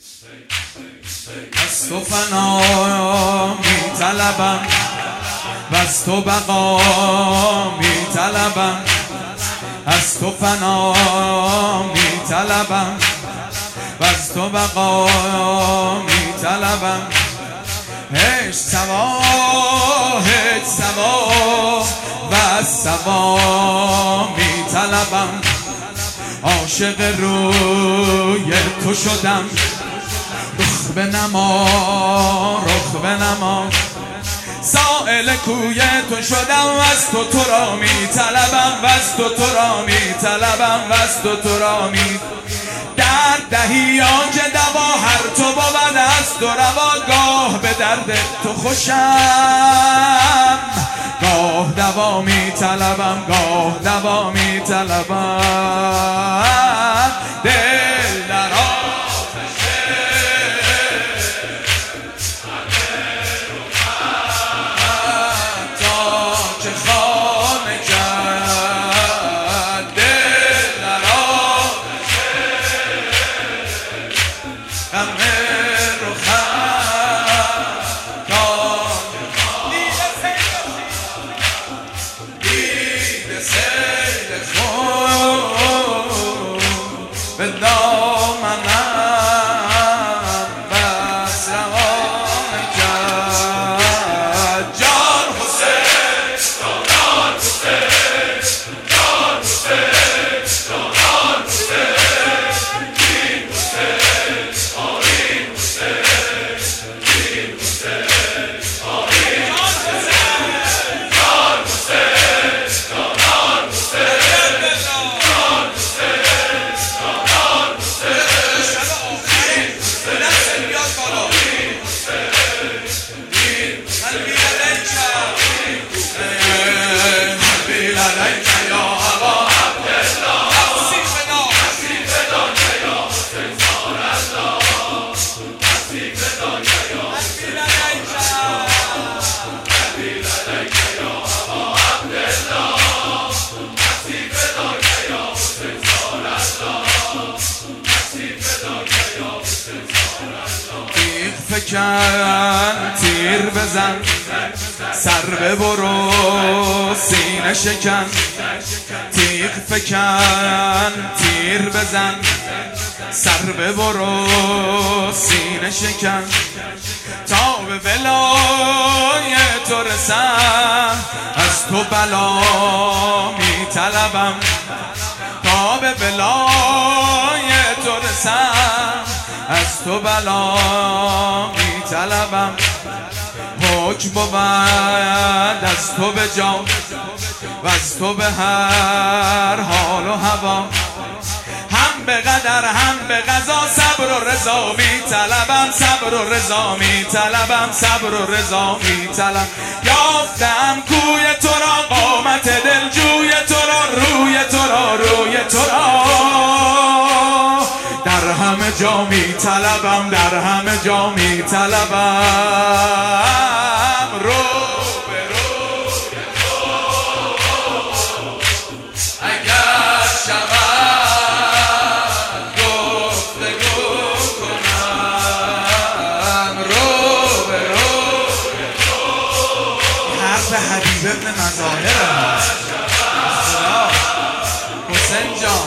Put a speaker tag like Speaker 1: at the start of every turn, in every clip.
Speaker 1: از تو فنا می طلبم و از تو بقا می طلبم، از تو فنا می طلبم و از تو بقا می طلبم. هیچ سوا و از سوا می طلبم. عاشق روی تو شدم، رخ بنما سائل کوی تو شدم. از تو را می طلبم و از تو را می طلبم و از تو را می درد دهی آنچه دوا هر تو بود از تو روا. گاه به درد تو خوشم، گاه دوا می طلبم، گاه دوا می طلبم. دل در به دامنم بس روان کرد. جان حسین، جان حسین، جان حسین، جان حسین، دین حسین، آرین حسین، دین حسین، آرین حسین، جان حسین، جان حسین. فکن تیر بزن، سر ببرو سینه شکن. تیغ فکن تیر بزن، سر ببرو سینه شکن. تا به ولای تو رسم، از تو بلا می طلبم. تا به ولای تو رسم، از تو بلا می طلبم. حکم بود از تو به جان و از تو به هر حال و هوا. هم به قدر هم به قضا صبر و رضا می طلبم، صبر و رضا می طلبم، صبر و رضا می طلبم. یافتم کوی تو را، قامت دلجوی تو را، روی تو را، روی تو را. در همه جا می طلبم، در همه جا می طلبم. رو به روی تو اگر شود گفتگو کنم. رو به روی تو حرف حبیب ابن مظاهر حسین جان.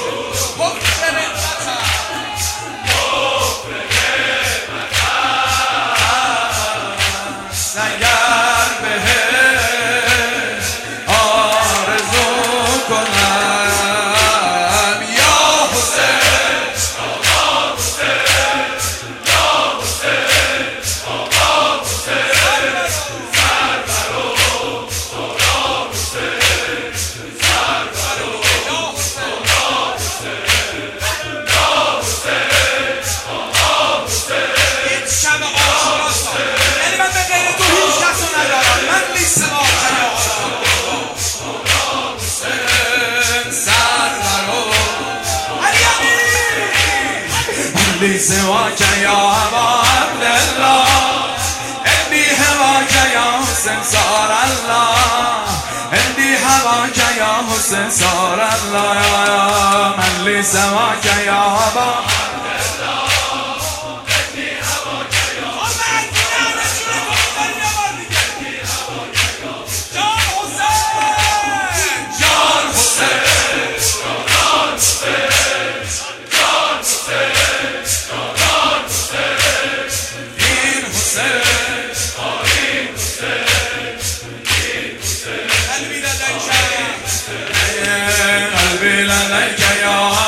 Speaker 1: سواك يا أبا عبد الله، عندي هواك يا حسين صار الله، عندي هواك يا حسين صار الله. من لي سواك يا أبا عبد الله، یا